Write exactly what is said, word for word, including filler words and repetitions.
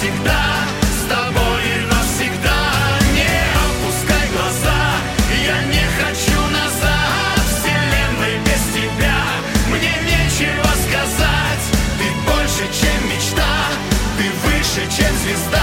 навсегда, с тобой и навсегда. Не опускай глаза, я не хочу назад, вселенной без тебя мне нечего сказать. Ты больше, чем мечта, ты выше, чем звезда.